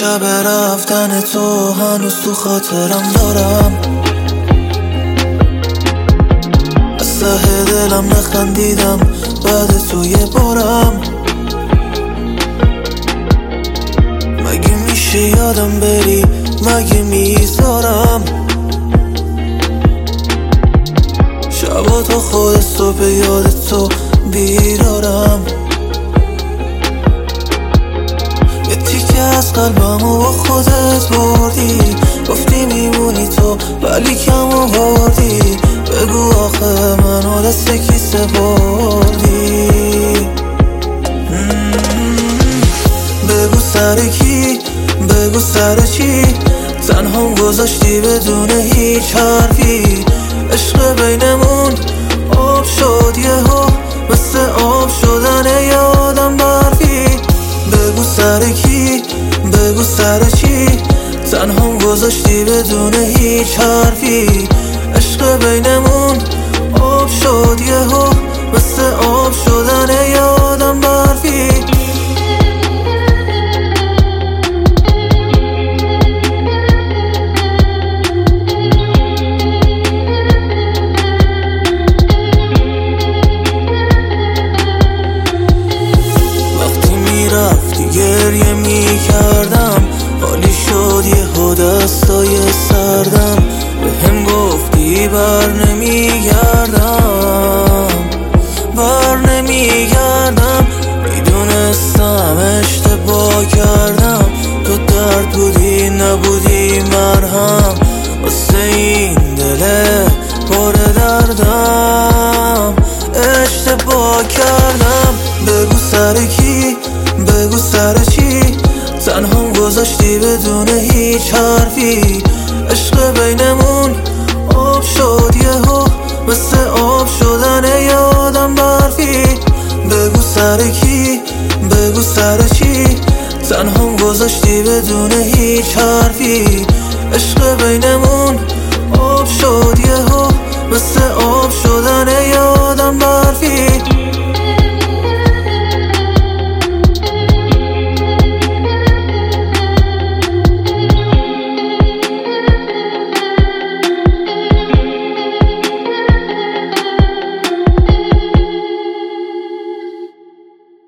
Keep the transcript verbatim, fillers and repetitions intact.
شب رفتن تو هنوز تو خاطرم دارم، از ته دلم نخندیدم بعد تو یه بارم. مگه میشه یادم بری، مگه میذارم شبا تا خود صبح یاد تو بیدارم. یه تیکه از قلبمو با خودت بردی، گفتی میمونی تو ولی کم آوردی. بگو آخه منو دست کی سپردی؟ بگو سر کی، بگو سر چی تنهام گذاشتی بدون هیچ حرفی. عشق بینمون آب شد یهو، مثل آب شدن یه آدم برفی. بگو سر کی، بگو سر چی تنهام گذاشتی بدون هیچ حرفی. عشق بینمون آب شد یهو، مثل آب شدن یه آدم برفی. گریه می کردم حالی شد یهو دستای سردم. به هم گفتی بر نمی گردم، بر نمی گردم. میدونستم اشتباه کردم، تو درد بودی نبودی مرهم. واسه این دل پر دردم اشتباه کردم. بگو سر کی، بگو سر چی تنهام گذاشتی بدون هیچ حرفی. عشق بینمون آب شد یهو، مثل آب شدن یه آدم برفی. بگو سر کی، بگو سر چی تنهام گذاشتی بدون هیچ حرفی. عشق بینمون آب شد